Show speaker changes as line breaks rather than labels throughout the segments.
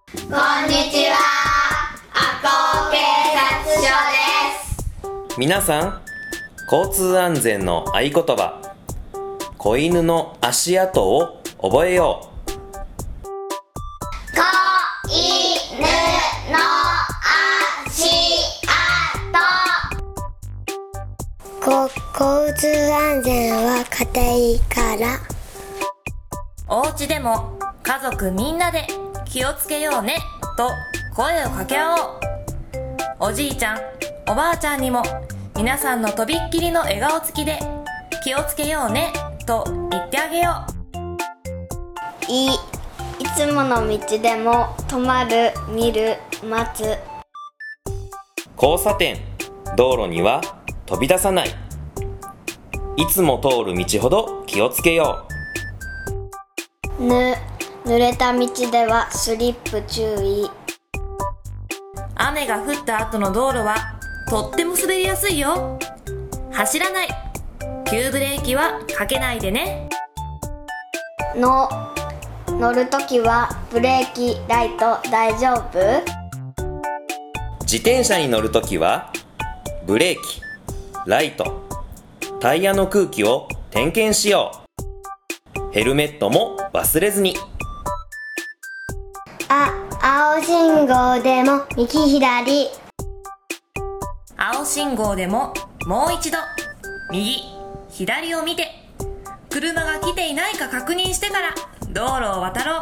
こんにちは、赤穂警察署です。
皆さん、交通安全の合言葉、子犬の足跡を覚えよう。
子犬の足跡。
交通安全は家庭から。
お家でも家族みんなで気をつけようねと声を掛け合おう。おじいちゃん、おばあちゃんにも皆さんのとびっきりの笑顔つきで気をつけようねと言ってあげよう。
いつもの道でも止まる、見る、待つ。
交差点、道路には飛び出さない。いつも通る道ほど気をつけよ
う。濡れた道ではスリップ注意。
雨が降った後の道路はとっても滑りやすいよ。走らない。急ブレーキはかけないでね。
乗るときはブレーキ、ライト大丈夫？
自転車に乗るときはブレーキ、ライト、タイヤの空気を点検しよう。ヘルメットも忘れずに。
青信号でも右左。
青信号でももう一度右左を見て、車が来ていないか確認してから道路を渡ろう。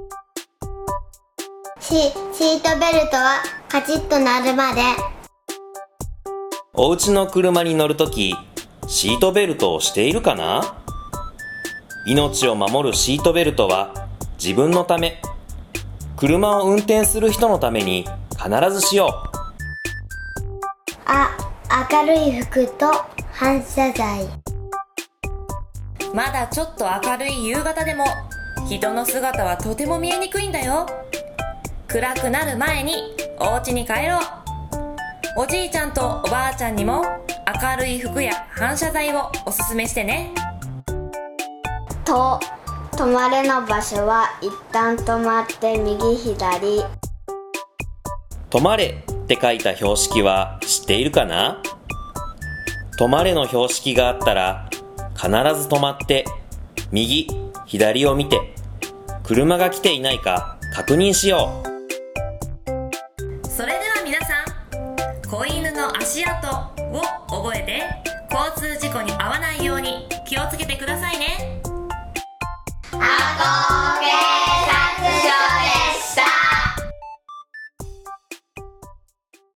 シートベルトはカチッとなるまで。
お家の車に乗るとき、シートベルトをしているかな？命を守るシートベルトは自分のため、車を運転する人のために必ずしよ
う。明るい服と反射材。
まだちょっと明るい夕方でも人の姿はとても見えにくいんだよ。暗くなる前にお家に帰ろう。おじいちゃんとおばあちゃんにも明るい服や反射材をおすすめしてね。
止まれの場所は一旦止まって右左。
止まれって書いた標識は知っているかな？止まれの標識があったら必ず止まって右左を見て、車が来ていないか確認しよ
う。それでは皆さん、子犬の足跡を覚えて交通事故に遭わないように気をつけてくださいね。
赤穂